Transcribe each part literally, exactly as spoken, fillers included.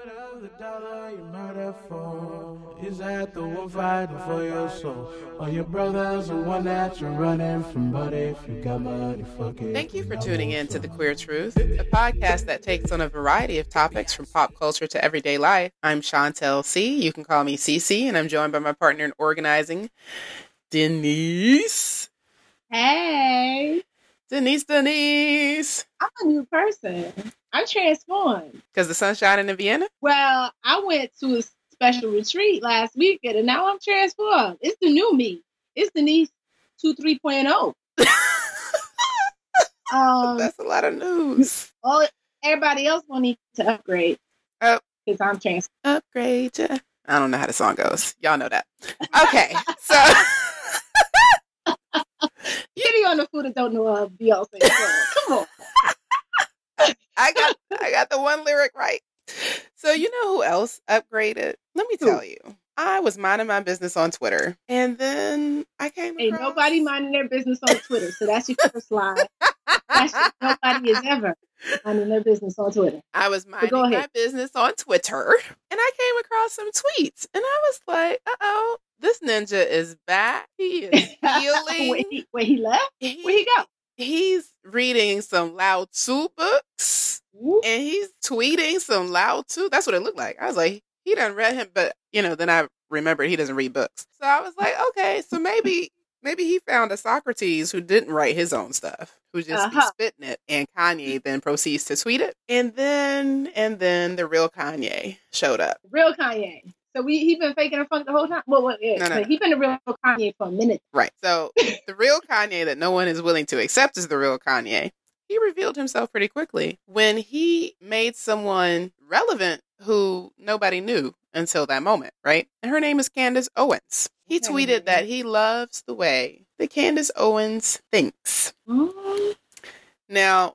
of the dollar you murder for? Is that the one fighting for your soul? Or your brother's the one that you're running from? But if you got money, fuck it. Thank you for tuning in to The Queer Truth, a podcast that takes on a variety of topics from pop culture to everyday life. I'm Chantel C. You can call me Cece, and I'm joined by my partner in organizing, Denise. Hey. Denise, Denise. I'm a new person. I'm transformed. Because the sun's shining in Vienna? Well, I went to a special retreat last weekend, and now I'm transformed. It's the new me. It's Denise two three point oh. um, That's a lot of news. Well, everybody else will need to upgrade. Oh. Because I'm transformed. Upgrade ya. I don't know how the song goes. Y'all know that. Okay, so... Kitty on the food that don't know uh, Beyonce. Come on. I got I got the one lyric right. So you know who else upgraded? Let me tell Who? you. I was minding my business on Twitter, and then I came Ain't across... nobody minding their business on Twitter, so that's your first line. That's just, nobody is ever minding their business on Twitter. I was minding go my ahead. business on Twitter, and I came across some tweets, and I was like, uh-oh, this ninja is back. He is healing. where, he, where he left? He- Where he go? He's reading some Lao Tzu books, Whoop. and he's tweeting some Lao Tzu. That's what it looked like. I was like, he done read him, but, you know, then I remembered he doesn't read books. So I was like, okay, so maybe... Maybe he found a Socrates who didn't write his own stuff, who just be Uh-huh. spitting it, and Kanye then proceeds to tweet it. And then, and then the real Kanye showed up. Real Kanye. So we he been faking a funk the whole time. Well, well yeah, No, no, but no. he been the real Kanye for a minute. Right. So the real Kanye that no one is willing to accept is the real Kanye. He revealed himself pretty quickly when he made someone relevant who nobody knew until that moment, right? And her name is Candace Owens. He Okay. tweeted that he loves the way that Candace Owens thinks. Mm. Now,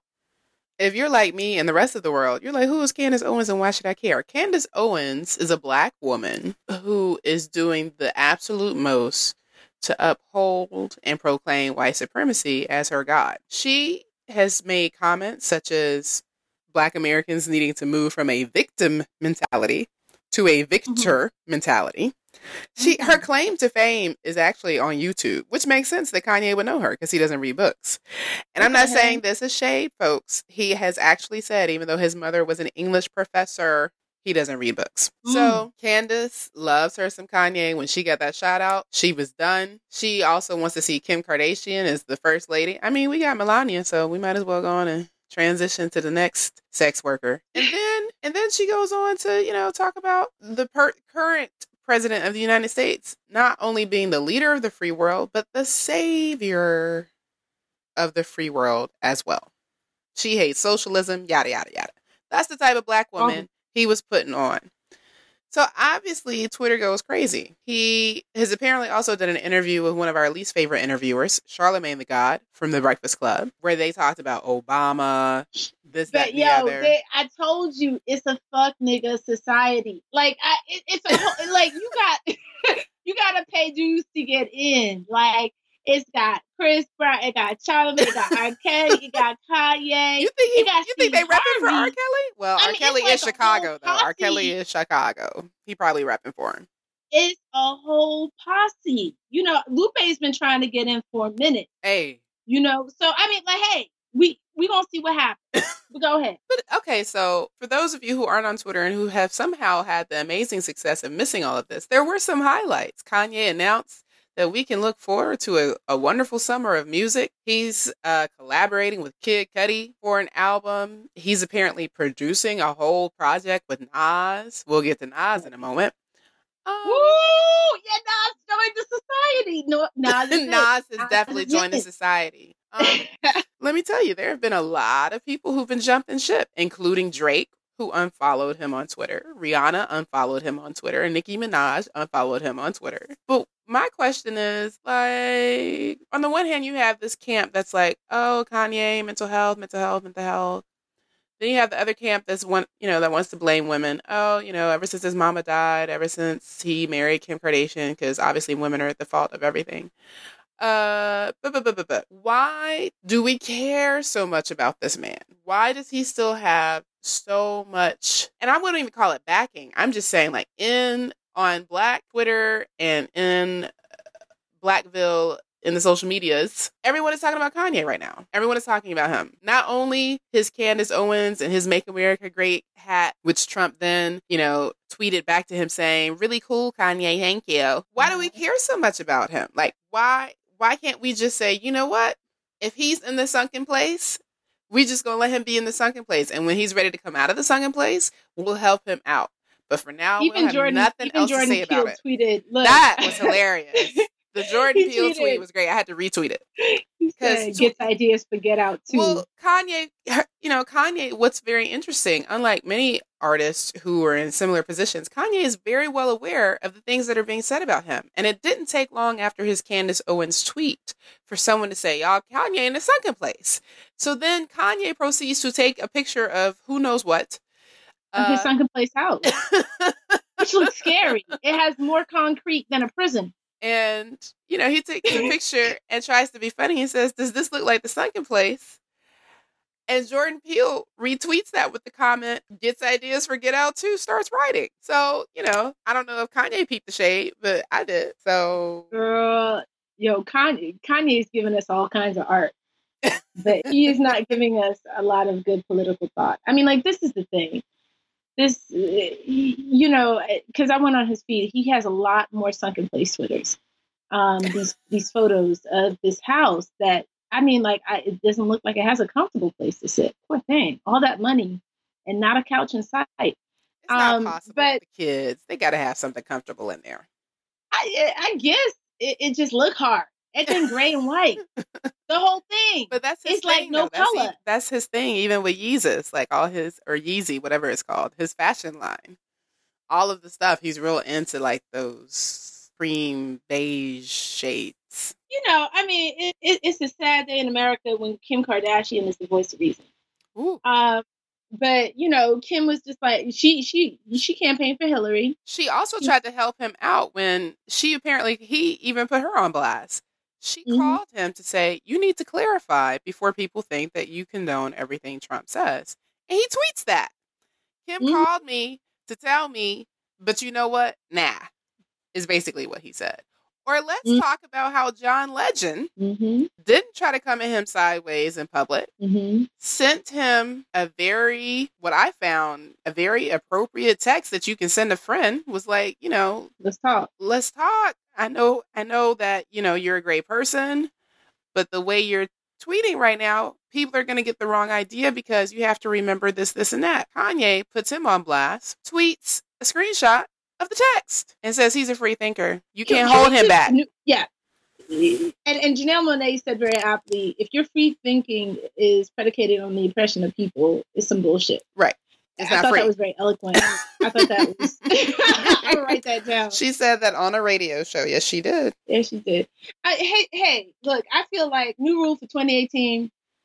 if you're like me and the rest of the world, you're like, who is Candace Owens and why should I care? Candace Owens is a black woman who is doing the absolute most to uphold and proclaim white supremacy as her God. She has made comments such as Black Americans needing to move from a victim mentality to a victor mentality. She her claim to fame is actually on YouTube, which makes sense that Kanye would know her because he doesn't read books. And I'm not Okay. saying this is shade, folks. He has actually said, even though his mother was an English professor, he doesn't read books. So Candace loves her some Kanye. When she got that shout out, she was done. She also wants to see Kim Kardashian as the first lady. I mean, we got Melania, so we might as well go on and transition to the next sex worker. And then and then she goes on to, you know, talk about the per- current president of the United States not only being the leader of the free world, but the savior of the free world as well. She hates socialism, yada, yada, yada. That's the type of black woman he was putting on. So obviously Twitter goes crazy. He has apparently also done an interview with one of our least favorite interviewers, Charlemagne the God from The Breakfast Club, where they talked about Obama, this, that, But and the yo, other. they, I told you it's a fuck nigga society. Like I, it, it's a whole, like you got you gotta pay dues to get in. Like it's got Chris Brown, it got Charlamagne, it got R. Kelly, it got Kanye. You think he, It got you think they Steve repping for R. Harvey. Kelly? Well, I R. mean, Kelly it's is like a Chicago, whole though. R. posse. Kelly is Chicago. He probably repping for him. It's a whole posse. You know, Lupe's been trying to get in for a minute. Hey. You know, so I mean, like, hey, we we gonna see what happens. But go ahead. But okay, so for those of you who aren't on Twitter and who have somehow had the amazing success of missing all of this, there were some highlights. Kanye announced that we can look forward to a, a wonderful summer of music. He's uh, collaborating with Kid Cudi for an album. He's apparently producing a whole project with Nas. We'll get to Nas in a moment. Um, Woo! Yeah, Nas joined the society. No, Nas is it. Nas has Nas definitely is joined the it. society. Um, let me tell you, there have been a lot of people who've been jumping ship, including Drake, who unfollowed him on Twitter. Rihanna unfollowed him on Twitter. And Nicki Minaj unfollowed him on Twitter. But my question is, like, on the one hand, you have this camp that's like, oh, Kanye, mental health, mental health, mental health. Then you have the other camp that's one, you know, that wants to blame women. Oh, you know, ever since his mama died, ever since he married Kim Kardashian, because obviously women are at the fault of everything. Uh, but, but, but, but, but, why do we care so much about this man? Why does he still have so much, and I wouldn't even call it backing. I'm just saying, like, in on Black Twitter and in Blackville in the social medias, everyone is talking about Kanye right now. Everyone is talking about him. Not only his Candace Owens and his Make America Great hat, which Trump then, you know, tweeted back to him saying, really cool, Kanye, thank you. Why do we care so much about him? Like, why, why can't we just say, you know what? If he's in the sunken place, we just gonna let him be in the sunken place. And when he's ready to come out of the sunken place, we'll help him out. But for now, even we have Jordan, nothing even else Jordan to say Peele about it. Tweeted, look. That was hilarious. The Jordan He Peele tweeted. tweet was great. I had to retweet it. He said, Because gets ideas for Get Out too. Well, Kanye, you know, Kanye, what's very interesting, unlike many artists who are in similar positions, Kanye is very well aware of the things that are being said about him. And it didn't take long after his Candace Owens tweet for someone to say, y'all, Kanye in the sunken place. So then Kanye proceeds to take a picture of who knows what. Of his Uh, sunken place house, which looks scary. It has more concrete than a prison. And, you know, he takes a picture and tries to be funny. He says, does this look like the sunken place? And Jordan Peele retweets that with the comment, gets ideas for Get Out too, starts writing. So, you know, I don't know if Kanye peeped the shade, but I did. So, Girl, yo, Kanye, Kanye's giving us all kinds of art, but he is not giving us a lot of good political thought. I mean, like, this is the thing. This, you know, because I went on his feed, he has a lot more sunken place Twitters. Um, these these photos of this house that, I mean, like, I, it doesn't look like it has a comfortable place to sit. Poor thing, all that money and not a couch in sight. it's not Um, possible but- with the kids. They got to have something comfortable in there. I I guess it, it just look hard. It's in gray and white. The whole thing. But that's his It's like thing, no though. That's, color. he- that's his thing, even with Yeezus, like all his, or Yeezy, whatever it's called, his fashion line. All of the stuff, he's real into, like, those cream beige shades. You know, I mean, it, it, it's a sad day in America when Kim Kardashian is the voice of reason. Ooh. Um, but you know, Kim was just like she she she campaigned for Hillary. She also tried to help him out when she apparently, he even put her on blast. She Mhm. called him to say, you need to clarify before people think that you condone everything Trump says. And he tweets that. Kim Mhm. called me to tell me, but you know what? Nah, is basically what he said. Or let's Mhm. talk about how John Legend Mm-hmm. didn't try to come at him sideways in public, Mm-hmm. sent him a very, what I found, a very appropriate text that you can send a friend, was like, you know, Let's talk. let's talk. I know, I know that, you know, you're a great person, but the way you're tweeting right now, people are going to get the wrong idea because you have to remember this, this, and that. Kanye puts him on blast, tweets a screenshot of the text and says he's a free thinker. You can't Can hold we him just- back. Yeah. And and Janelle Monáe said very aptly, if your free thinking is predicated on the oppression of people, it's some bullshit. Right. It's I not thought free. that was very eloquent. I thought that was. I would write that down. She said that on a radio show. Yes, she did. Yeah, she did. I, hey, hey, look, I feel like new rule for twenty eighteen.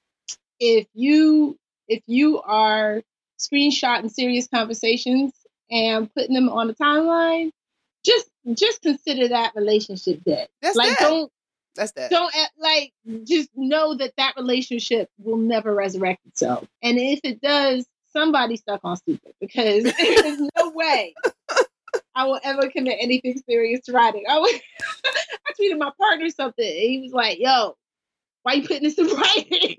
If you if you are screenshotting serious conversations and putting them on the timeline, just just consider that relationship dead. That's like dead. don't That's dead. don't act- like just know that that relationship will never resurrect itself. And if it does, somebody stuck on stupid because there's no way I will ever commit anything serious to writing. I would, I tweeted my partner something. And he was like, "Yo, why you putting this in writing?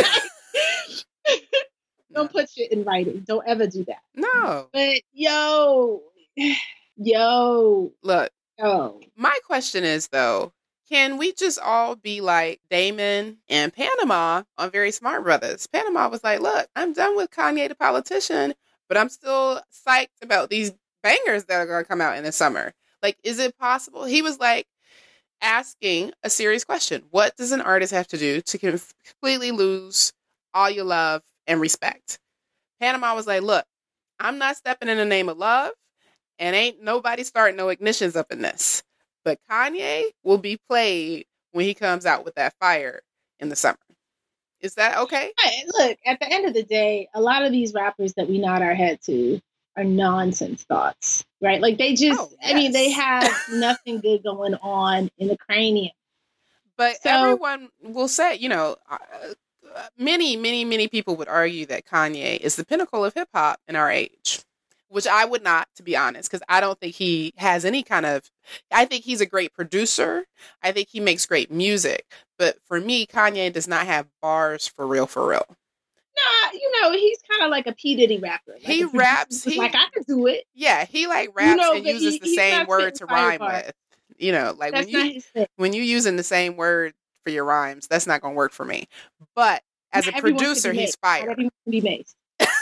Don't put shit in writing. Don't ever do that." No. But yo, yo, Look, yo. my question is, though, can we just all be like Damon and Panama on Very Smart Brothers? Panama was like, look, I'm done with Kanye the politician, but I'm still psyched about these bangers that are going to come out in the summer. Like, is it possible? He was like asking a serious question. What does an artist have to do to completely lose all your love and respect? Panama was like, look, I'm not stepping in the name of love, and ain't nobody starting no ignitions up in this. But Kanye will be played when he comes out with that fire in the summer. Is that okay? Hey, look, at the end of the day, a lot of these rappers that we nod our head to are nonsense thoughts, right? Like they just, Oh, I mean, they yes. have nothing good going on in the cranium. But So- everyone will say, you know, uh, many, many, many people would argue that Kanye is the pinnacle of hip hop in our age, which I would not, to be honest, because I don't think he has any kind of, I think he's a great producer. I think he makes great music. But for me, Kanye does not have bars for real, for real. Nah, you know, he's kind of like a P. Diddy rapper. Like he raps. He, like, I could do it. Yeah, he like raps you know, and uses he, the same word to rhyme part. with. You know, like that's when you when you using the same word for your rhymes, that's not going to work for me. But as not a producer, he's fire. Everyone can be maced.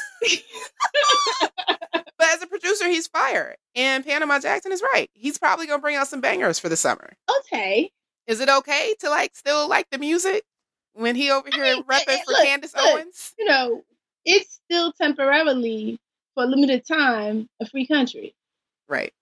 But as a producer, he's fire. And Panama Jackson is right. He's probably going to bring out some bangers for the summer. Okay. Is it okay to like still like the music when he over here I mean, repping for look, Candace look, Owens? You know, it's still temporarily, for a limited time, a free country. Right.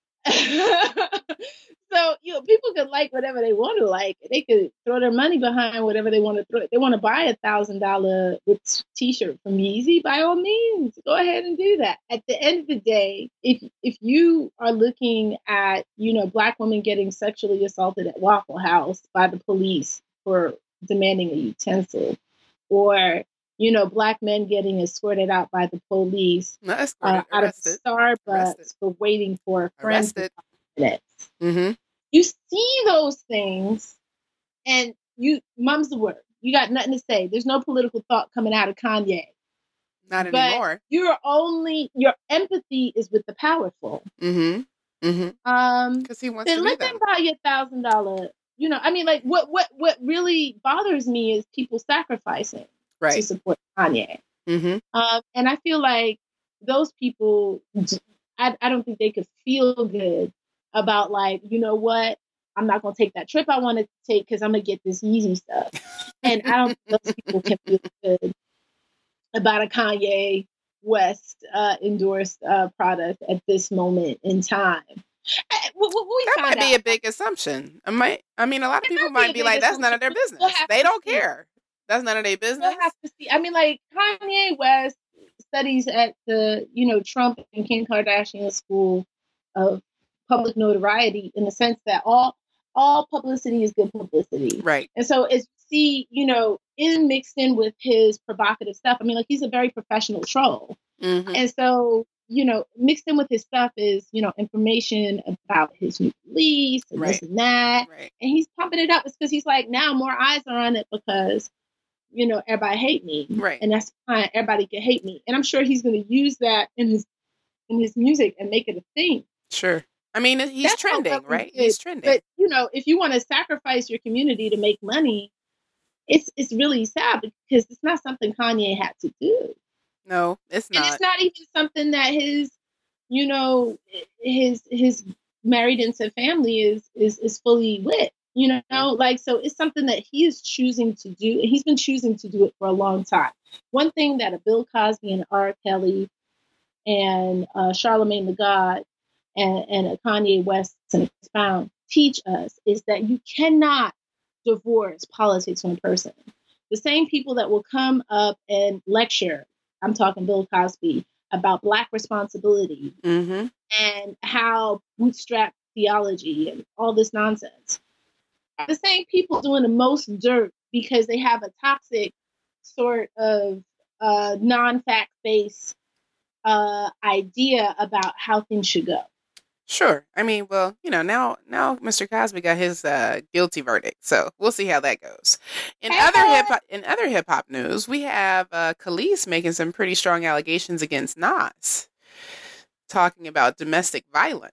So, you know, people could like whatever they want to like. They could throw their money behind whatever they want to throw. If they want to buy a thousand dollar t-shirt from Yeezy, by all means, go ahead and do that. At the end of the day, if if you are looking at, you know, Black women getting sexually assaulted at Waffle House by the police for demanding a utensil, or, you know, Black men getting escorted out by the police uh, out of Starbucks arrested. For waiting for a friend arrested. minutes. Mm-hmm. You see those things, and you, mum's the word. You got nothing to say. There's no political thought coming out of Kanye. Not but anymore. You're only your empathy is with the powerful. Mm-hmm. Mm-hmm. Um, because he wants then to let be them them. buy you a thousand dollar. You know, I mean, like what what what really bothers me is people sacrificing right. to support Kanye. Mm-hmm. Um, and I feel like those people, I I don't think they could feel good about, like, you know what, I'm not going to take that trip I wanted to take because I'm going to get this Yeezy stuff. And I don't think those people can feel good about a Kanye West uh, endorsed uh, product at this moment in time. I, we, we that might out. be a big assumption. I might. I mean, a lot of it people might might be, be like, that's none of their business. We'll they don't see. care. That's none of their business. We'll have to see. I mean, like, Kanye West studies at the, you know, Trump and Kim Kardashian School of public notoriety, in the sense that all all publicity is good publicity, right? And so as you see, you know, in mixed in with his provocative stuff, I mean, like, he's a very professional troll, mm-hmm. and so, you know, mixed in with his stuff is, you know, information about his new release and right. this and that, right. and he's pumping it up. It's because he's like, now more eyes are on it because, you know, everybody hate me, right? And that's fine. Everybody can hate me, and I'm sure he's going to use that in his in his music and make it a thing. Sure. I mean, he's That's trending, right? Good. He's trending. But, you know, if you want to sacrifice your community to make money, it's it's really sad because it's not something Kanye had to do. No, it's not. And it's not even something that his, you know, his his married into family is is is fully with. You know, like, so it's something that he is choosing to do, and he's been choosing to do it for a long time. One thing that a Bill Cosby and R. Kelly and uh, Charlemagne the God and, and a Kanye West and Expound teach us is that you cannot divorce politics from a person. The same people that will come up and lecture, I'm talking Bill Cosby, about Black responsibility mm-hmm. and how bootstrap theology and all this nonsense, are the same people doing the most dirt because they have a toxic sort of uh, non-fact-based uh, idea about how things should go. Sure. I mean, well, you know, now now Mister Cosby got his uh, guilty verdict, so we'll see how that goes. In Hey. other hip hop, in other hip hop news, we have uh, Khalees making some pretty strong allegations against Nas, talking about domestic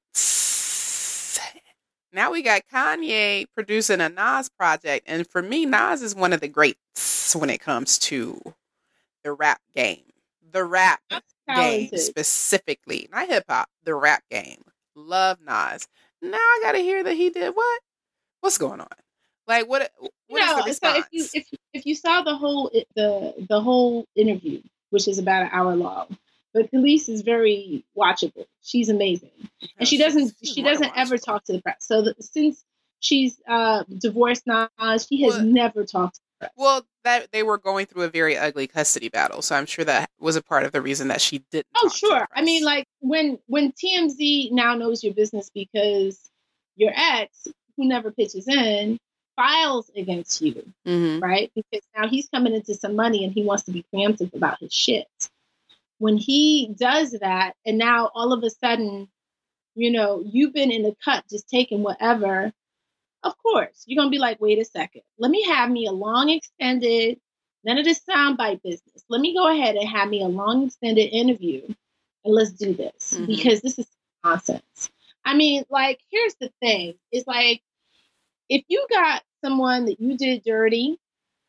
violence. Now we got Kanye producing a Nas project, and for me, Nas is one of the greats when it comes to the rap game, the rap game specifically, not hip hop, the rap game. Love Nas. Now I gotta hear that he did what? What's going on? Like what? What no, is the response? So if you if if you saw the whole the the whole interview, which is about an hour long, but Khalees is very watchable. She's amazing, oh, and she doesn't she's she doesn't ever talk to the press. So the, since she's uh, divorced Nas, she has well, never talked to the press. Well, that they were going through a very ugly custody battle, so I'm sure that was a part of the reason that she didn't. Oh, sure. I mean, like when when T M Z now knows your business because your ex, who never pitches in, files against you, Mm-hmm. right? Because now he's coming into some money and he wants to be preemptive about his shit. When he does that, and now all of a sudden, you know, you've been in the cut just taking whatever, of course, you're going to be like, wait a second. Let me have me a long extended, none of this soundbite business. Let me go ahead and have me a long extended interview and let's do this Mhm. because this is nonsense. I mean, like, here's the thing. It's like, if you got someone that you did dirty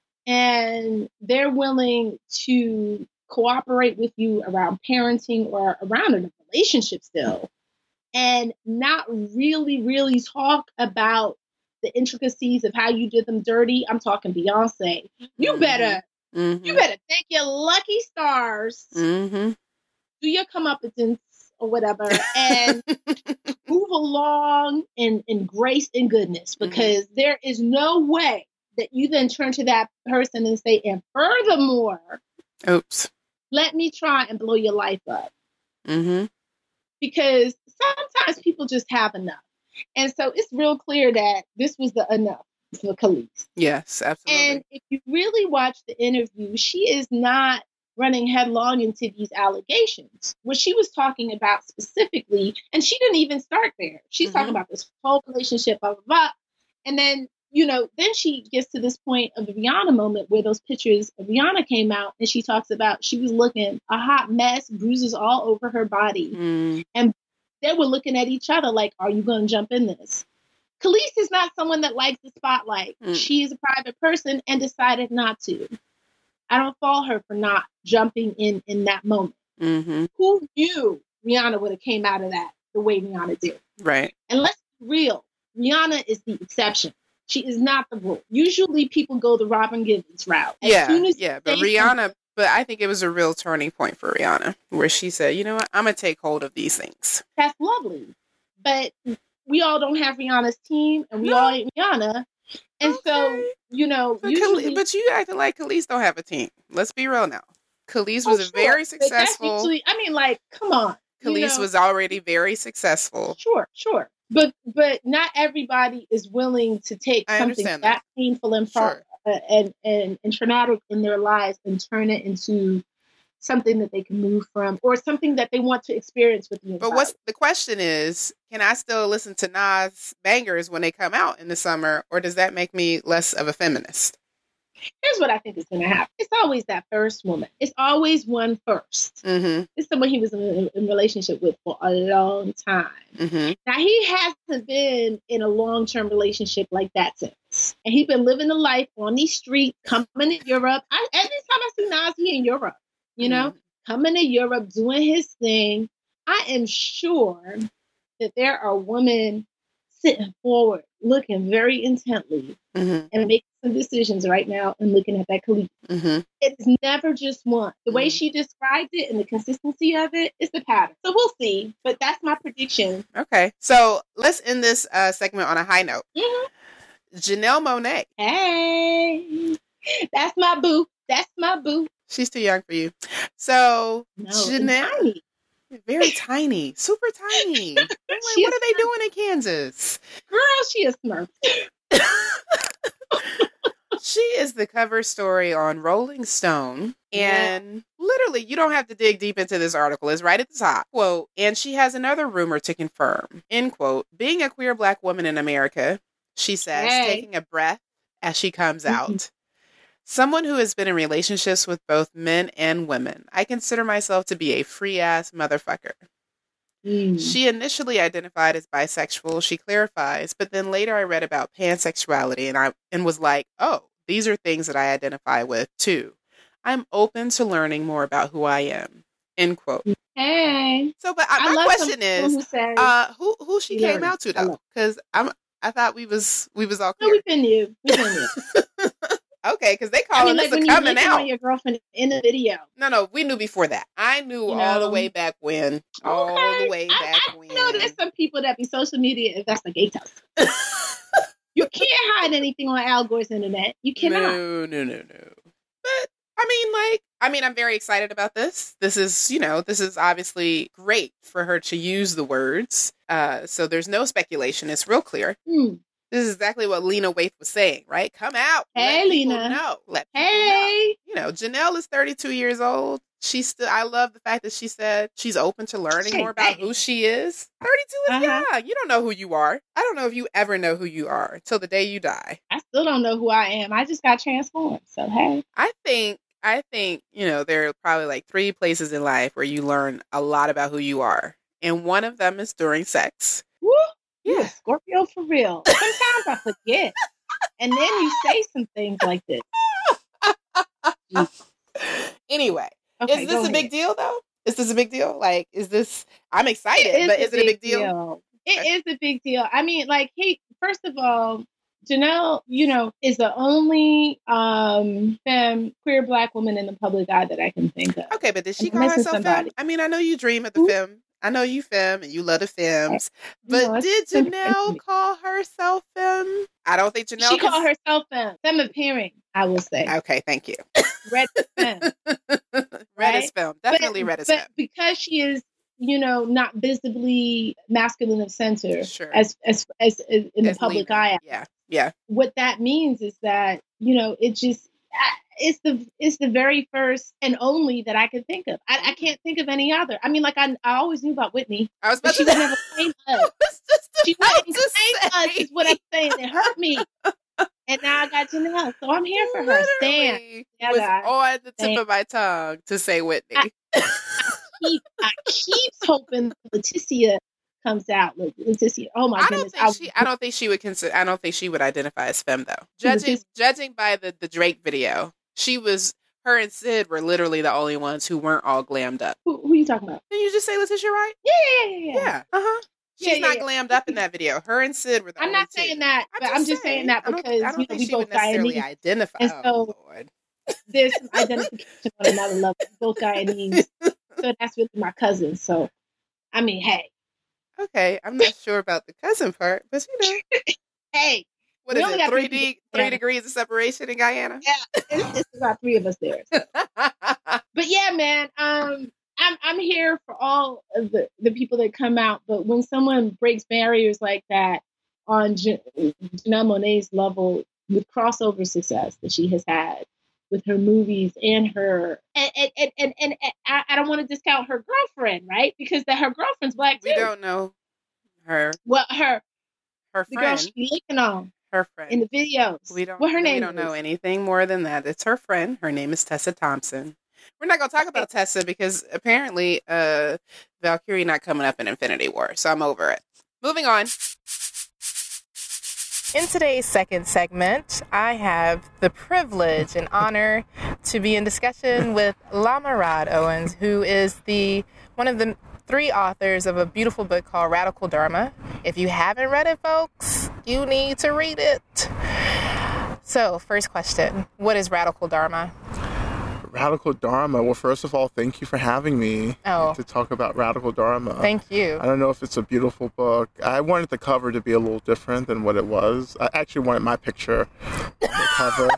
and they're willing to cooperate with you around parenting or around a relationship still, and not really, really talk about the intricacies of how you did them dirty, I'm talking Beyonce, you Mhm. better, Mm-hmm. you better thank your lucky stars, Mm-hmm. do your comeuppance or whatever, and move along in, in grace and goodness, because mm-hmm. there is no way that you then turn to that person and say, and furthermore, oops, let me try and blow your life up. Mm-hmm. Because sometimes people just have enough. And so it's real clear that this was the enough for Khalees. Yes, absolutely. And if you really watch the interview, she is not running headlong into these allegations. What she was talking about specifically, and she didn't even start there. She's mm-hmm. talking about this whole relationship, blah, blah, blah. And then, you know, then she gets to this point of the Rihanna moment where those pictures of Rihanna came out and she talks about she was looking a hot mess, bruises all over her body. Mm. And they were looking at each other like, are you going to jump in this? Khalees is not someone that likes the spotlight. Mm. She is a private person and decided not to. I don't fault her for not jumping in in that moment. Mm-hmm. Who knew Rihanna would have came out of that the way Rihanna did? Right. And let's be real. Rihanna is the exception. She is not the rule. Usually people go the Robin Givens route. As yeah, soon as yeah. But Rihanna, but I think it was a real turning point for Rihanna, where she said, you know what, I'm going to take hold of these things. That's lovely. But we all don't have Rihanna's team, and we no. all ain't Rihanna. And okay. so, you know, but, usually... Khale- but you acting like Khalees don't have a team. Let's be real now. Khalees oh, was a sure. very successful... Usually, I mean, like, come on. Khalees you know? was already very successful. Sure, sure. But but not everybody is willing to take I something that. that painful and, sure. uh, and, and, and traumatic in their lives and turn it into something that they can move from or something that they want to experience with you. But what's the question is, can I still listen to Nas bangers when they come out in the summer, or does that make me less of a feminist? Here's what I think is going to happen. It's always that first woman. It's always one first. Mm-hmm. It's someone he was in a relationship with for a long time. Mm-hmm. Now, he hasn't been in a long-term relationship like that since. And he's been living the life on these streets, coming to Europe. I, every time I see Nas, he in Europe. You know, mm-hmm. coming to Europe, doing his thing. I am sure that there are women sitting forward, looking very intently mm-hmm. and making some decisions right now and looking at that Khalees. Mm-hmm. It's never just one. The mm-hmm. way she described it and the consistency of it is the pattern. So we'll see. But that's my prediction. Okay. So let's end this uh, segment on a high note. Mm-hmm. Janelle Monáe. Hey, that's my boo. That's my boo. She's too young for you. So no, Janelle. Tiny. Very tiny, super tiny. I'm like, what are they doing in Kansas? Girl, she is smart. She is the cover story on Rolling Stone. And yeah. literally, you don't have to dig deep into this article. It's right at the top. Quote, and she has another rumor to confirm. End quote. Being a queer Black woman in America, she says, hey. taking a breath as she comes mm-hmm. out. Someone who has been in relationships with both men and women. I consider myself to be a free-ass motherfucker. Mm. She initially identified as bisexual, she clarifies, but then later I read about pansexuality and I and was like, oh, these are things that I identify with too. I'm open to learning more about who I am. End quote. Hey. So, but I, I my question is, who, says, uh, who who she came learned. out to though? Because I'm I thought we was we was all clear. No, we've been you. We've been you. Okay, because they call I mean, it like this a coming out. On your girlfriend in the video. No, no, we knew before that. I knew you know? all the way back when. Okay. All the way back I, I when. I know there's some people that be social media investigators. You can't hide anything on Al Gore's internet. You cannot. No, no, no, no. But I mean, like, I mean, I'm very excited about this. This is, you know, this is obviously great for her to use the words. Uh, so there's no speculation. It's real clear. Mm. This is exactly what Lena Waithe was saying, right? Come out. Hey, let people Lena. know. Let people Hey. know. You know, Janelle is thirty-two years old. She's still, I love the fact that she said she's open to learning Hey, more about hey. who she is. thirty-two is Uh-huh. young. You don't know who you are. I don't know if you ever know who you are until the day you die. I still don't know who I am. I just got transformed. So, hey. I think, I think, you know, there are probably like three places in life where you learn a lot about who you are. And one of them is during sex. Woo. You Yeah. a Scorpio for real. Sometimes I forget. And then you say some things like this. Anyway, Okay, is go this a big ahead. deal though? Is this a big deal? Like, is this, I'm excited, It is but a is it a big deal? It Okay. is a big deal. I mean, like, he, first of all, Janelle, you know, is the only um femme, queer black woman in the public eye that I can think of. Okay, but did she I'm call missing herself somebody. femme? I mean, I know you dream of the Who? femme. I know you femme and you love the femmes. You But know, it's did different to Janelle me. call herself femme? I don't think Janelle She can- called herself femme. Femme appearing, I will say. Okay, thank you. Red is femme. Red Right? is femme. Definitely but, red is but femme. because she is, you know, not visibly masculine of center Sure. as, as as as in the As public Lena. eye, Yeah, yeah. what that means is that, you know, it just it's the it's the very first and only that I can think of. I, I can't think of any other. I mean, like I I always knew about Whitney, I was but about she to would never claim I us. was just She about wouldn't to claim us, say. is what I'm saying. It hurt me. And now I got Janelle, so I'm here for her. Stand. Literally Yeah, was guys. on the tip Stand. of my tongue to say Whitney. I- Keep, I keep hoping Leticia comes out. Look, Leticia. Oh my I goodness. don't think she. I don't think she would consider. I don't think she would identify as femme though. She was Judging just- judging by the the Drake video, she was. Her and Sid were literally the only ones who weren't all glammed up. who, who are you talking about? Did you just say Letitia Wright? Yeah, yeah, yeah, yeah. Yeah. Uh huh. She's Yeah, yeah, not yeah. glammed up in that video. Her and Sid were the I'm only not two. saying that, but I'm just saying that I don't, because I don't you know think we she both would necessarily Guyanese. identify. And oh so- Lord. There's some identification on another level. Both Guyanese, so that's really my cousin. So, I mean, hey, Okay, I'm not sure about the cousin part, but you know, hey, what We is only it? got Three three D, people three together. degrees of separation in Guyana. it's, it's about three of us there. But yeah, man, um, I'm I'm here for all of the, the people that come out. But when someone breaks barriers like that on Jan- Janelle Monáe's level with crossover success that she has had with her movies and her and and and, and, and, and I, I don't want to discount her girlfriend, right? Because that her girlfriend's black too. We don't know her. Well, her Her the girl friend. she licking on Her friend. in the videos. We don't. What her name We don't is? know anything more than that. It's her friend. Her name is Tessa Thompson. We're not gonna talk about Tessa because apparently, uh, Valkyrie not coming up in Infinity War. So I'm over it. Moving on. In today's second segment, I have the privilege and honor to be in discussion with Lamarad Owens, who is the one of the three authors of a beautiful book called Radical Dharma. If you haven't read it, folks, you need to read it. So, first question, what is Radical Dharma? Radical Dharma. Well, first of all, thank you for having me Oh. to talk about Radical Dharma. Thank you. I don't know if it's a beautiful book. I wanted the cover to be a little different than what it was. I actually wanted my picture on the cover.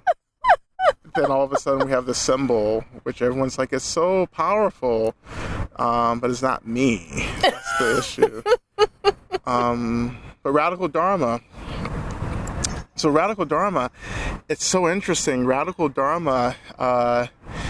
Then all of a sudden we have the symbol, which everyone's like, it's so powerful, um, but it's not me. That's the issue. Um, but Radical Dharma. So Radical Dharma, it's so interesting. Radical Dharma uh,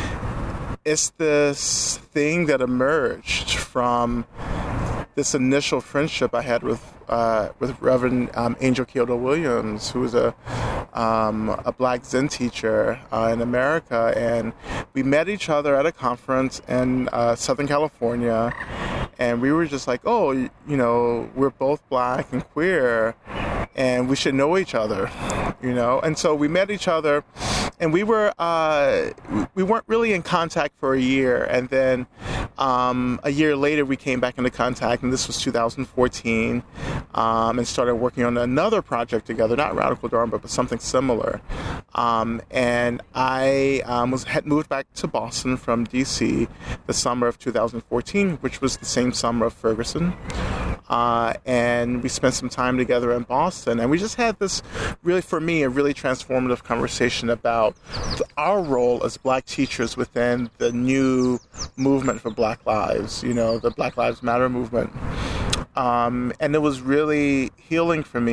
is this thing that emerged from this initial friendship I had with uh, with Reverend um, Angel Kyoto Williams, who was a um, a black Zen teacher uh, in America, and we met each other at a conference in uh, Southern California, and we were just like, oh, you, you know, we're both black and queer, and we should know each other, you know. And so we met each other, and we were uh, we weren't really in contact for a year, and then um, a year later we came back into contact, and this was two thousand fourteen, um, and started working on another project together, not Radical Dharma, but something similar. Um, and I um, was had moved back to Boston from D C the summer of two thousand fourteen, which was the same summer of Ferguson. Uh, and we spent some time together in Boston, and we just had this really, for me, a really transformative conversation about the, our role as black teachers within the new movement for Black Lives, you know, the Black Lives Matter movement. Um, and it was really healing for me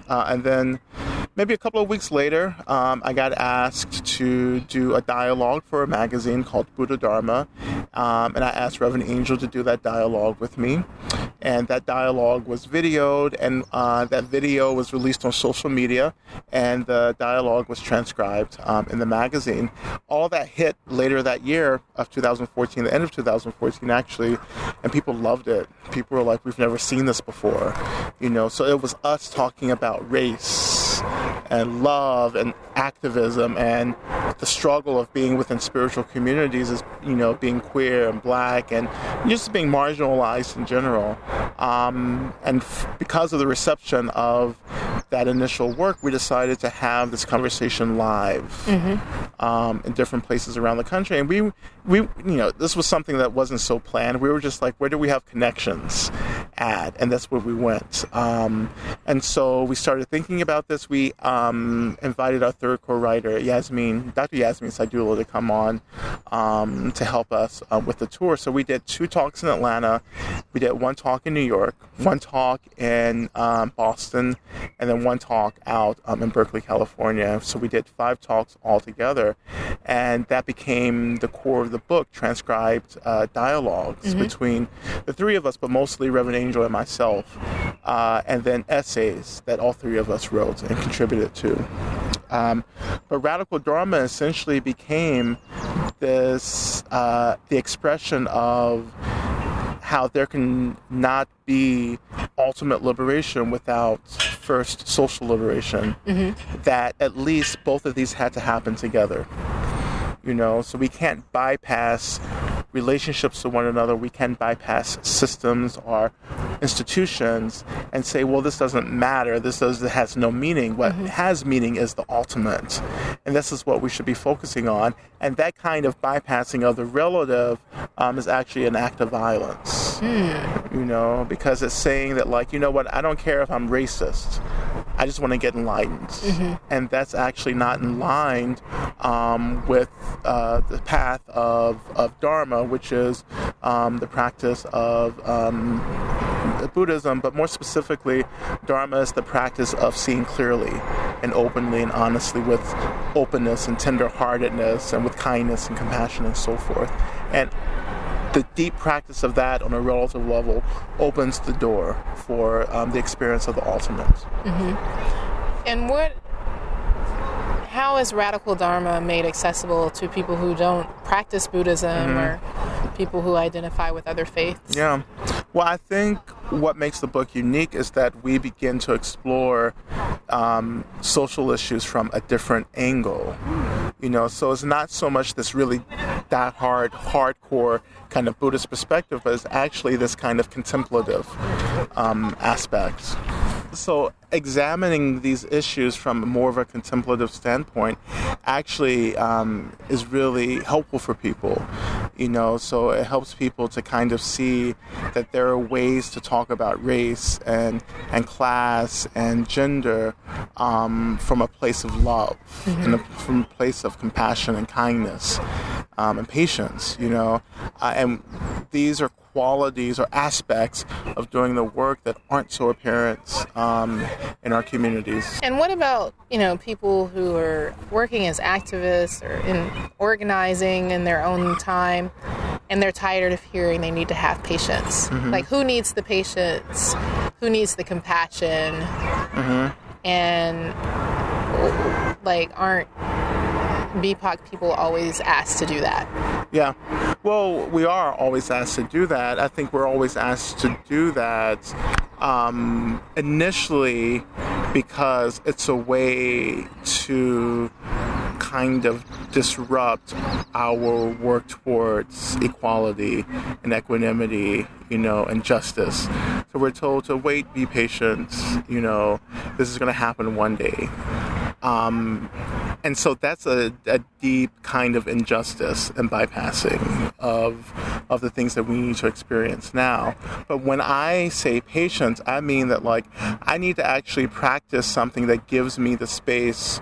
Uh, and then maybe a couple of weeks later, um, I got asked to do a dialogue for a magazine called Buddha Dharma. Um, and I asked Reverend Angel to do that dialogue with me. And that dialogue was videoed, and uh, that video was released on social media, and the dialogue was transcribed um, in the magazine. All that hit later that year of two thousand fourteen, the end of two thousand fourteen actually, and people loved it. People were like, we've never seen this before, you know. So it was us talking about race and love and activism and the struggle of being within spiritual communities, as you know, being queer and black and just being marginalized in general. Um, and f- because of the reception of that initial work, we decided to have this conversation live mm-hmm. um, in different places around the country. And we, we, you know, this was something that wasn't so planned. We were just like, where do we have connections at? And that's where we went. Um, and so we started thinking about this. We um, invited our third co-writer, Yasmin, Doctor Yasmin Saidullah, to come on um, to help us uh, with the tour. So we did two talks in Atlanta. We did one talk in New York, one talk in um, Boston, and then one talk out um, in Berkeley, California. So we did five talks all together, and that became the core of the book, transcribed uh, dialogues mm-hmm. between the three of us, but mostly Reverend Angel and myself, uh, and then essays that all three of us wrote and contributed to. Um, but Radical Dharma essentially became this, uh, the expression of how there can not be ultimate liberation without first social liberation. Mm-hmm. That at least both of these had to happen together. You know, so we can't bypass relationships to one another. We can bypass systems or institutions and say, well, this doesn't matter. This does, it has no meaning. What mm-hmm. has meaning is the ultimate. And this is what we should be focusing on. And that kind of bypassing of the relative um, is actually an act of violence. Mm. You know, because it's saying that, like, you know what, I don't care if I'm racist. I just want to get enlightened. Mm-hmm. And that's actually not in line um, with uh, the path of, of Dharma, which is um, the practice of um, Buddhism, but more specifically, Dharma is the practice of seeing clearly and openly and honestly, with openness and tenderheartedness and with kindness and compassion and so forth. And the deep practice of that on a relative level opens the door for um, the experience of the ultimate. Mm-hmm. And what, how is Radical Dharma made accessible to people who don't practice Buddhism mm-hmm. or people who identify with other faiths? Yeah. Well, I think what makes the book unique is that we begin to explore um, social issues from a different angle. You know, so it's not so much this really die-hard, hardcore kind of Buddhist perspective, but it's actually this kind of contemplative um, aspect. So examining these issues from more of a contemplative standpoint actually um, is really helpful for people, you know, so it helps people to kind of see that there are ways to talk about race and, and class and gender um, from a place of love, mm-hmm. and a, from a place of compassion and kindness um, and patience, you know, uh, and these are qualities or aspects of doing the work that aren't so apparent um, in our communities. And what about, you know, people who are working as activists or in organizing in their own time, and they're tired of hearing they need to have patience? Mm-hmm. Like, who needs the patience? Who needs the compassion? Mm-hmm. And, like, aren't B P O C people always asked to do that? Yeah. Well, we are always asked to do that. I think we're always asked to do that um, initially because it's a way to kind of disrupt our work towards equality and equanimity, you know, and justice. So we're told to wait, be patient, you know, this is going to happen one day. Um, and so that's a, a deep kind of injustice and bypassing of of the things that we need to experience now. But when I say patience, I mean that, like, I need to actually practice something that gives me the space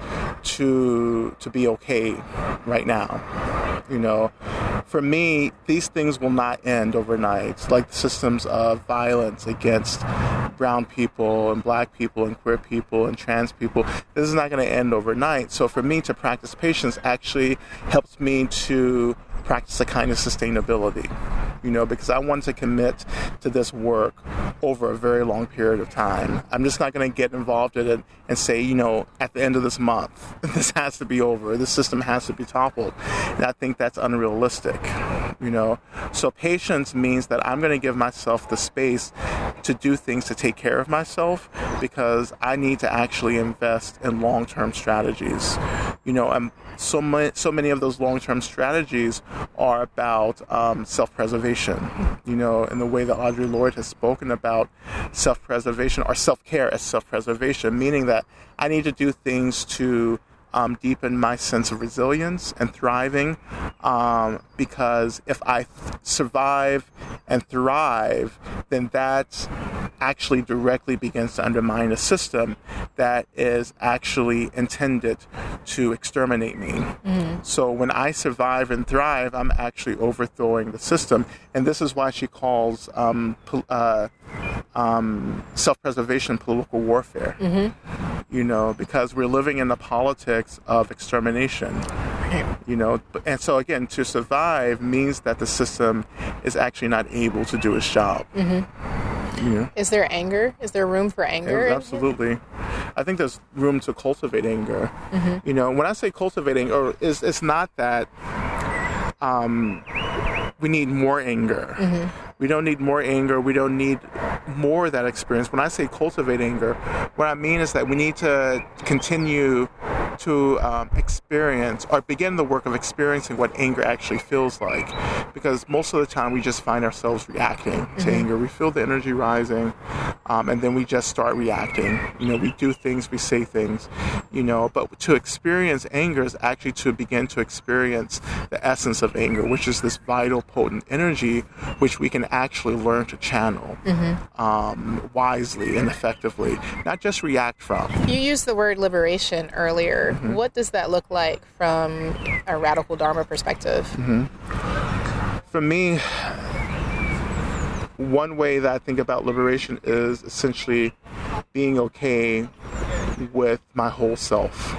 to to be okay right now. You know, for me, these things will not end overnight. Like the systems of violence against brown people and black people and queer people and trans people, this is not going to end overnight. So for me to practice patience actually helps me to practice a kind of sustainability, you know, because I want to commit to this work over a very long period of time. I'm just not going to get involved in it and say, you know, at the end of this month, this has to be over. This system has to be toppled. And I think that's unrealistic, you know. So patience means that I'm going to give myself the space to do things to take care of myself, because I need to actually invest in long-term strategies. You know, and so many, so many of those long-term strategies are about um, self-preservation, you know, in the way that Audre Lorde has spoken about self-preservation or self-care as self-preservation, meaning that I need to do things to um, deepen my sense of resilience and thriving, um, because if I th- survive and thrive, then that actually directly begins to undermine a system that is actually intended to exterminate me. Mm-hmm. So when I survive and thrive, I'm actually overthrowing the system. And this is why she calls um, uh, um, self-preservation political warfare. Mm-hmm. You know, because we're living in the politics of extermination. You know, and so again, to survive means that the system is actually not able to do its job. Mm-hmm. You know? Is there anger? Is there room for anger? Yeah, absolutely. I think there's room to cultivate anger. Mm-hmm. You know, when I say cultivating, or it's, it's not that um, we need more anger. Mm-hmm. We don't need more anger. We don't need more of that experience. When I say cultivate anger, what I mean is that we need to continue to um, experience or begin the work of experiencing what anger actually feels like. Because most of the time we just find ourselves reacting mm-hmm. to anger. We feel the energy rising, um, and then we just start reacting. You know, we do things, we say things, you know, but to experience anger is actually to begin to experience the essence of anger, which is this vital, potent energy which we can actually learn to channel mm-hmm. um, wisely and effectively, not just react from. You used the word liberation earlier. Mm-hmm. What does that look like from a radical Dharma perspective? Mm-hmm. For me, one way that I think about liberation is essentially being okay with my whole self.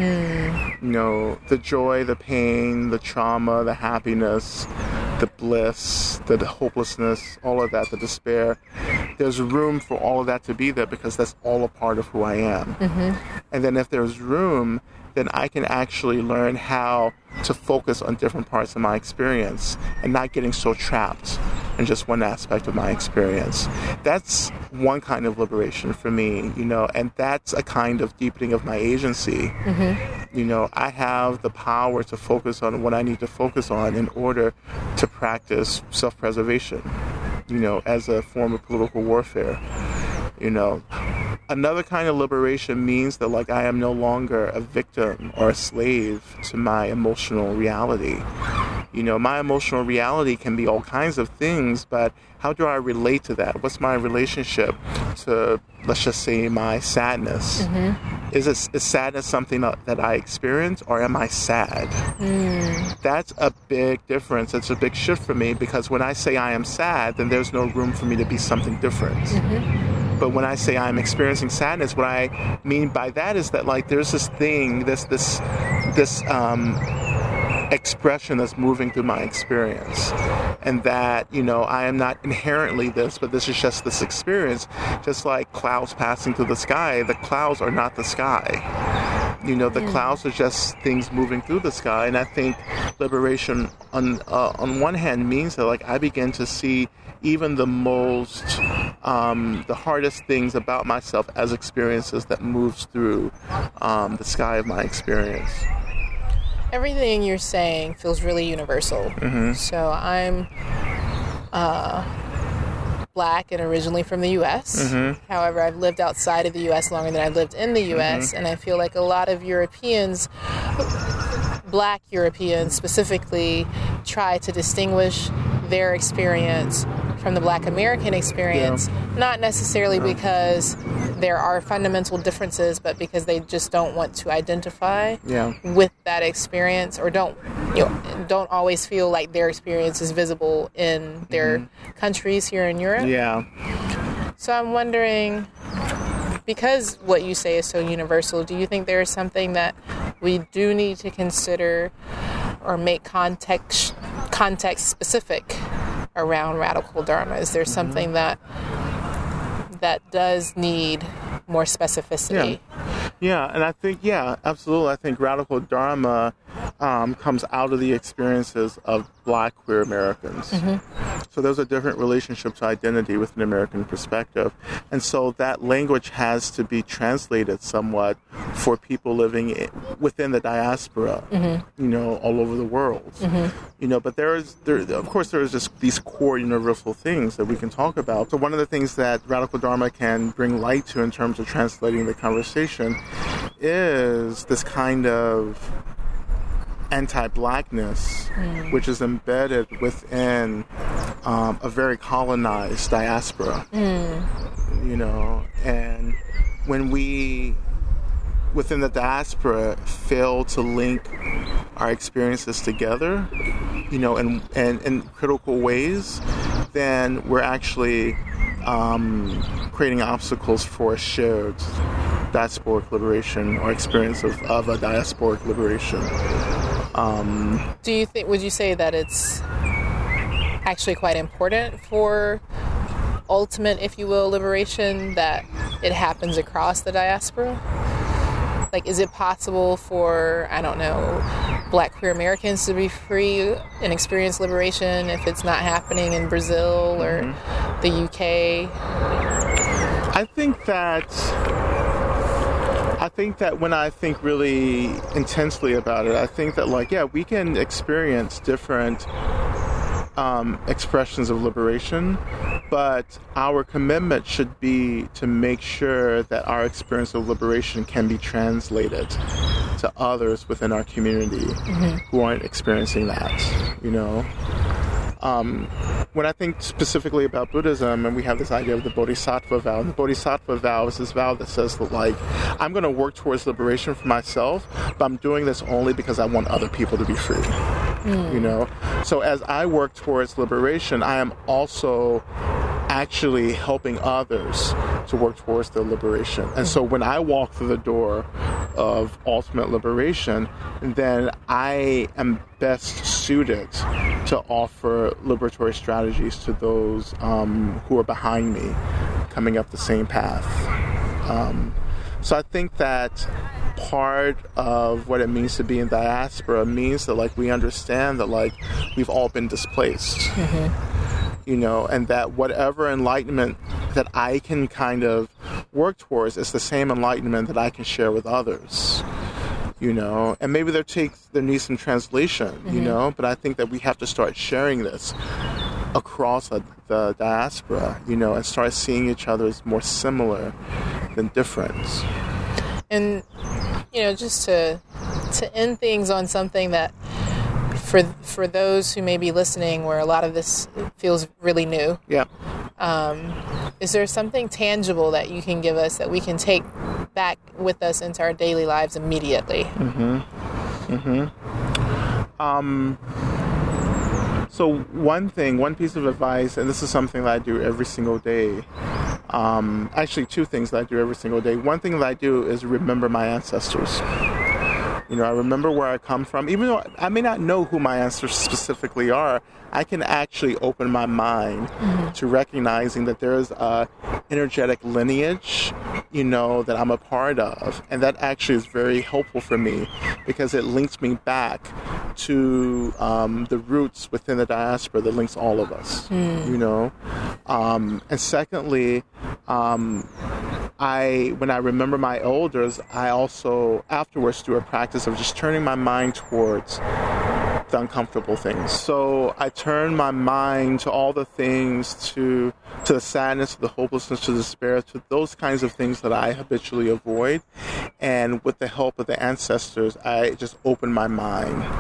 Mm. You know, the joy, the pain, the trauma, the happiness, the bliss, the hopelessness, all of that, the despair. There's room for all of that to be there because that's all a part of who I am. Mm-hmm. And then if there's room, then I can actually learn how to focus on different parts of my experience and not getting so trapped in just one aspect of my experience. That's one kind of liberation for me, you know, and that's a kind of deepening of my agency. Mm-hmm. You know, I have the power to focus on what I need to focus on in order to practice self-preservation, you know, as a form of political warfare, you know. Another kind of liberation means that, like, I am no longer a victim or a slave to my emotional reality. You know, my emotional reality can be all kinds of things, but how do I relate to that? What's my relationship to, let's just say, my sadness? Mm-hmm. Is it is sadness something that I experience, or am I sad? Mm. That's a big difference. It's a big shift for me, because when I say I am sad, then there's no room for me to be something different. Mm-hmm. But when I say I'm experiencing sadness, what I mean by that is that, like, there's this thing, this this this um, expression that's moving through my experience, and that, you know, I am not inherently this, but this is just this experience. Just like clouds passing through the sky, the clouds are not the sky. You know, the mm. clouds are just things moving through the sky. And I think liberation, on uh, on one hand, means that, like, I begin to see even the most, um, the hardest things about myself as experiences that moves through um, the sky of my experience. Everything you're saying feels really universal. Mm-hmm. So I'm uh, Black and originally from the U S. Mm-hmm. However, I've lived outside of the U S longer than I've lived in the U S. Mm-hmm. And I feel like a lot of Europeans, Black Europeans specifically, try to distinguish their experience from the Black American experience, yeah. not necessarily yeah. because there are fundamental differences, but because they just don't want to identify yeah. with that experience, or don't you know, don't always feel like their experience is visible in their mm-hmm. countries here in Europe. Yeah. So I'm wondering, because what you say is so universal, do you think there is something that we do need to consider or make context context specific around radical Dharma? Is there mm-hmm. something that that does need more specificity? Yeah. yeah, and I think, yeah, absolutely. I think radical Dharma um, comes out of the experiences of Black queer Americans. Mm-hmm. So there's a different relationship to identity with an American perspective. And so that language has to be translated somewhat for people living in, within the diaspora, mm-hmm. you know, all over the world. Mm-hmm. You know, but there is, there, of course, there is just these core universal things that we can talk about. So one of the things that radical Dharma can bring light to in terms of translating the conversation is this kind of anti-Blackness, mm. which is embedded within um, a very colonized diaspora. Mm. You know, and when we, within the diaspora, fail to link our experiences together, you know, in, in, in critical ways, then we're actually um, creating obstacles for a shared diasporic liberation or experience of, of a diasporic liberation. Um, Do you think, would you say that it's actually quite important for ultimate, if you will, liberation, that it happens across the diaspora? Like, is it possible for, I don't know, Black queer Americans to be free and experience liberation if it's not happening in Brazil or mm-hmm. the U K? I think that I think that when I think really intensely about it, I think that, like, yeah, we can experience different um, expressions of liberation, but our commitment should be to make sure that our experience of liberation can be translated to others within our community mm-hmm. who aren't experiencing that, you know? Um, when I think specifically about Buddhism, and we have this idea of the Bodhisattva vow, and the Bodhisattva vow is this vow that says that, like, I'm going to work towards liberation for myself, but I'm doing this only because I want other people to be free. Mm. You know? So as I work towards liberation, I am also actually helping others to work towards their liberation. And so when I walk through the door of ultimate liberation, then I am best suited to offer liberatory strategies to those um, who are behind me, coming up the same path. Um, so I think that part of what it means to be in diaspora means that, like, we understand that, like, we've all been displaced. Mm-hmm. You know, and that whatever enlightenment that I can kind of work towards is the same enlightenment that I can share with others. You know, and maybe there takes there needs some translation. Mm-hmm. You know, but I think that we have to start sharing this across the, the diaspora. You know, and start seeing each other as more similar than different. And you know, just to to end things on something that, For for those who may be listening, where a lot of this feels really new, yeah. Um, is there something tangible that you can give us that we can take back with us into our daily lives immediately? Mm-hmm. Mm-hmm. Um. So one thing, one piece of advice, and this is something that I do every single day. Um, actually, two things that I do every single day. One thing that I do is remember my ancestors. You know, I remember where I come from. Even though I may not know who my ancestors specifically are, I can actually open my mind mm-hmm. to recognizing that there is a energetic lineage, you know, that I'm a part of. And that actually is very helpful for me because it links me back to um, the roots within the diaspora that links all of us, mm. you know. Um, and secondly, um, I when I remember my elders, I also afterwards do a practice of just turning my mind towards the uncomfortable things. So I turn my mind to all the things, to to the sadness, to the hopelessness, to the despair, to those kinds of things that I habitually avoid. And with the help of the ancestors, I just open my mind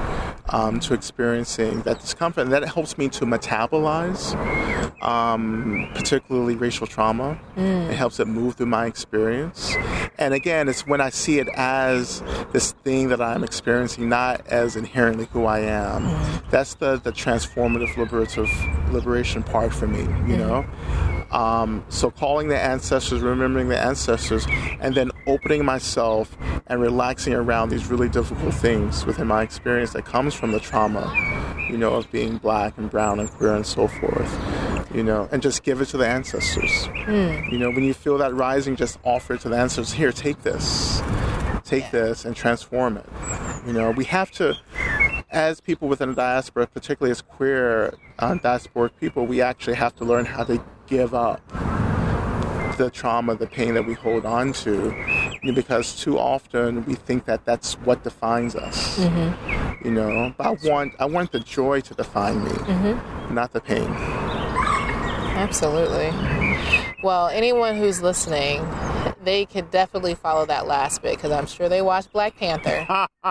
um, to experiencing that discomfort. And that helps me to metabolize, um, particularly racial trauma. Mm. It helps it move through my experience. And again, it's when I see it as this thing that I'm experiencing, not as inherently who I am. Mm. That's the, the transformative, liberative, liberation part for me, you mm. know? Um, so calling the ancestors, remembering the ancestors, and then opening myself and relaxing around these really difficult things within my experience that comes from the trauma, you know, of being black and brown and queer and so forth, you know, and just give it to the ancestors. Mm. You know, when you feel that rising, just offer it to the ancestors. Here, take this, take yeah. this and transform it. You know, we have to, as people within the diaspora, particularly as queer uh, diasporic people, we actually have to learn how to give up the trauma, the pain that we hold on to, you know, because too often we think that that's what defines us. Mm-hmm. You know, but I want I want the joy to define me, mm-hmm. not the pain. Absolutely. Well, anyone who's listening, they could definitely follow that last bit because I'm sure they watched Black Panther.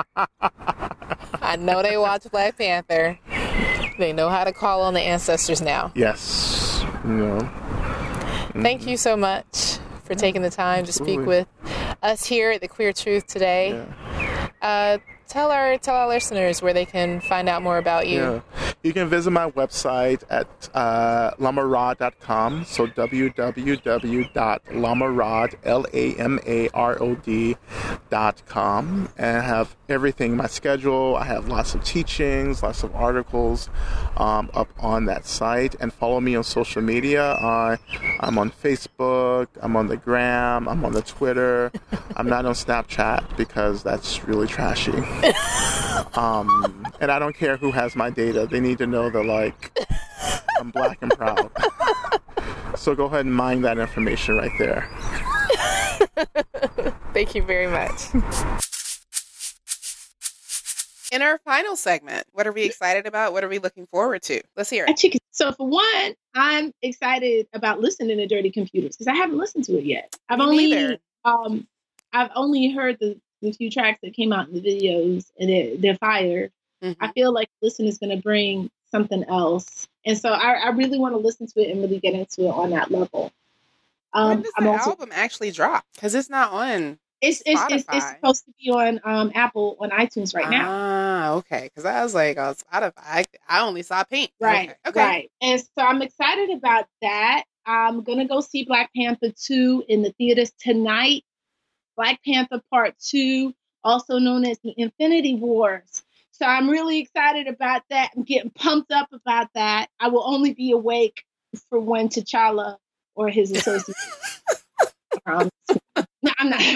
I know they watched Black Panther. They know how to call on the ancestors now. Yes. You know. Mm-hmm. Thank you so much for taking the time Absolutely. to speak with us here at The Queer Truth today. Yeah. Uh, tell our tell our listeners where they can find out more about you. Yeah. You can visit my website at uh, lamarod dot com. So w w w dot lamarod, L A M A R O D dot com. And I have everything, my schedule. I have lots of teachings, lots of articles um, up on that site. And follow me on social media. Uh, I'm on Facebook. I'm on the Gram. I'm on the Twitter. I'm not on Snapchat because that's really trashy. Um, and I don't care who has my data. They need to know that, like, I'm black and proud. So go ahead and mine that information right there. Thank you very much. In our final segment, what are we excited about? What are we looking forward to? Let's hear it. So for one, I'm excited about listening to Dirty Computers because I haven't listened to it yet. I've Me only neither. um I've only heard the, the few tracks that came out in the videos, and they're, they're fire. Mm-hmm. I feel like listening is going to bring something else. And so I, I really want to listen to it and really get into it on that level. Um, when does I'm the also, album actually drop? Because it's not on it's it's, it's it's supposed to be on um, Apple, on iTunes right now. Ah, okay. Because I was like, on Spotify, I, I only saw Pink. Right, okay. okay. right. And so I'm excited about that. I'm going to go see Black Panther two in the theaters tonight. Black Panther Part two, also known as the Infinity Wars. So I'm really excited about that. I'm getting pumped up about that. I will only be awake for when T'Challa or his associates. um, no, I'm not.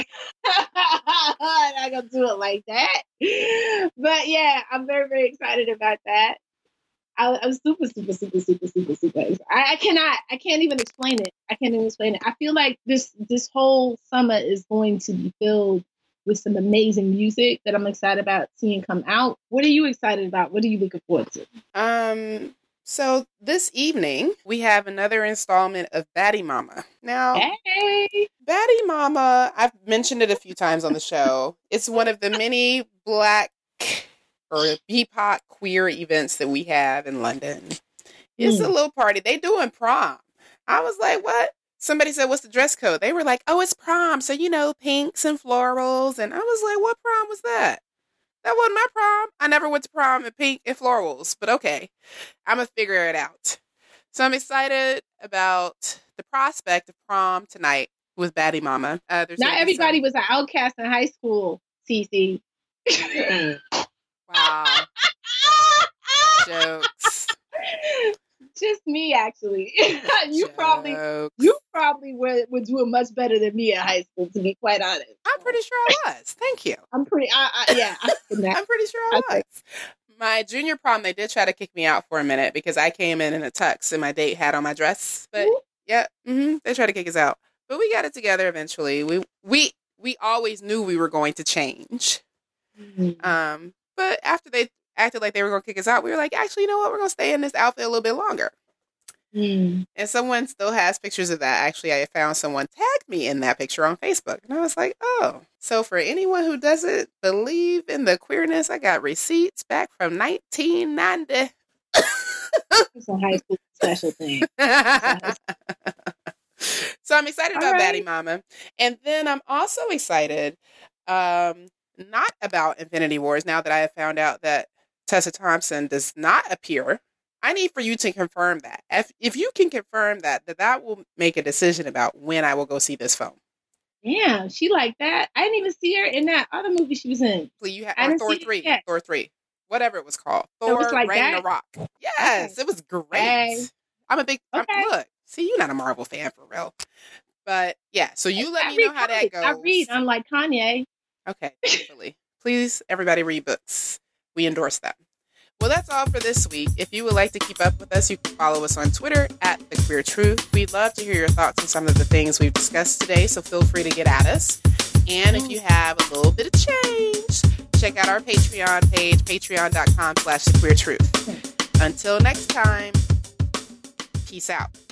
I'm not going to do it like that. But yeah, I'm very, very excited about that. I, I'm super, super, super, super, super, super. I, I cannot, I can't even explain it. I can't even explain it. I feel like this, this whole summer is going to be filled with some amazing music that I'm excited about seeing come out. What are you excited about? What are you looking forward to? Um, so this evening we have another installment of Batty Mama. Now, hey. Batty Mama, I've mentioned it a few times on the show. It's one of the many Black or B P O C queer events that we have in London. It's mm. a little party. They doing prom. I was like, what? Somebody said, what's the dress code? They were like, oh, it's prom. So, you know, pinks and florals. And I was like, what prom was that? That wasn't my prom. I never went to prom in pink and florals. But okay, I'm going to figure it out. So I'm excited about the prospect of prom tonight with Batty Mama. Uh, Not everybody some... was an outcast in high school, Cece. Wow. Jokes. Just me, actually. you Jokes. probably you probably were, were doing much better than me in high school, to be quite honest. I'm pretty sure I was. Thank you. I'm pretty, I, I, yeah. I I'm pretty sure I, I was. My junior prom, they did try to kick me out for a minute because I came in in a tux and my date had on my dress. But mm-hmm. yeah, mm-hmm, they tried to kick us out. But we got it together eventually. We we we always knew we were going to change. Mm-hmm. Um, but after they acted like they were going to kick us out, we were like, actually, you know what? We're going to stay in this outfit a little bit longer. Mm. And someone still has pictures of that. Actually, I found someone tagged me in that picture on Facebook. And I was like, oh, So for anyone who doesn't believe in the queerness, I got receipts back from nineteen ninety. It's a high school special thing. So I'm excited All about right. Batty Mama. And then I'm also excited, um, not about Infinity Wars, now that I have found out that Tessa Thompson does not appear. I need for you to confirm that. If, if you can confirm that, that that will make a decision about when I will go see this film. Damn, she like that. I didn't even see her in that other movie she was in. So you have I or didn't Thor see it three, yet. Thor three, whatever it was called, So Thor it's like that? Ragnarok. Yes, Okay. it was great. Okay. I'm a big I'm, Okay. look. See, you're not a Marvel fan for real, but yeah. So you let I me read know how that comics. goes. I read, unlike Kanye. Okay, thankfully. Please, everybody, read books. We endorse them. Well, that's all for this week. If you would like to keep up with us, you can follow us on Twitter at The Queer Truth. We'd love to hear your thoughts on some of the things we've discussed today, so feel free to get at us. And if you have a little bit of change, check out our Patreon page, patreon.com slash The Queer Truth. Until next time, peace out.